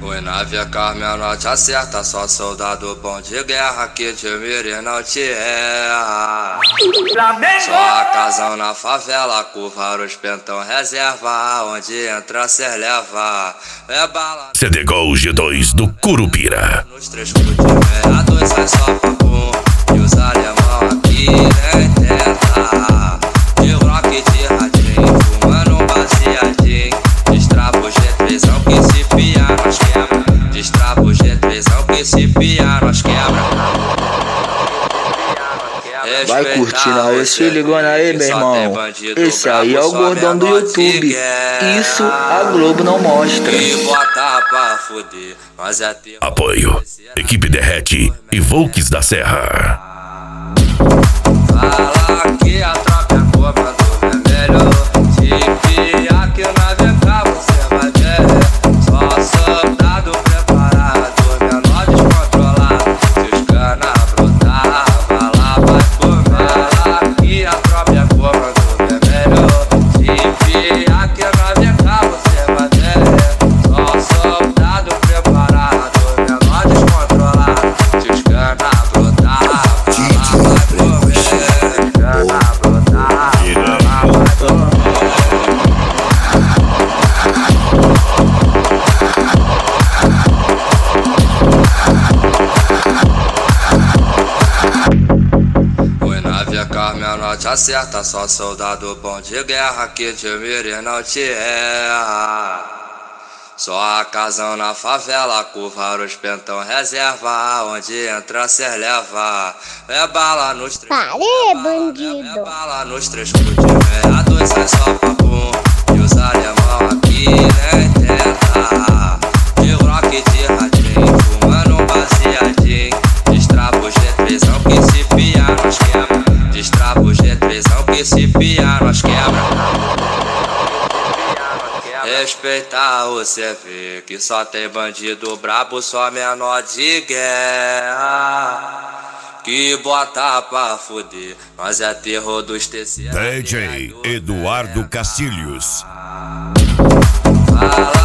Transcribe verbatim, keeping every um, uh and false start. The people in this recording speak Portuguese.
Oi, navia Carmen, não te acerta, só soldado bom de guerra que te mira e não te erra. Só a casão na favela, com vários pentão reserva, onde entra cê leva. É bala. C D Gol G dois do Curupira. Nos três cu de meia, dois sai só papum. E os alemão aqui nem tenta. De rock de radinho, fumando um baseadinho. Destrava o G três que se pia, nós quebra. Destrava o G três que se pia, nós quebra. Vai curtindo aí, se ligando aí, meu irmão. Esse aí é o gordão do YouTube. Isso a Globo não mostra. Apoio: Equipe Derrete e Volks da Serra. Fala que a tropa é comando vermelho. Se piar que na vem você vai ver. Só soldado preparado, menor descontrolado. Se os cana brotar, lá vai comer. Fala que a tropa é comando vermelho. Se piar que na vem você vai ver. Só soldado preparado, menor descontrolado. Se os cana brotar, lá vai comer. Carmen, não te acerta, só soldado bom de guerra que te mira e não te erra. Só a casão na favela, com vários pentão reserva, onde entra cê leva. É bala nos três. Parei, bandido. É bala nos três cu de meia, dois sai só papum. E os alemão aqui nem tenta. De rock de radinho, fumando um baseadinho. Destrava o G três que se pia, nós quebra. Destrava o G três que se pia, nós quebra. Respeitar o C V, que só tem bandido brabo, só menor de guerra. Que bota pra fuder, nós é terror dos T C. D J Eduardo Castilhos. Fala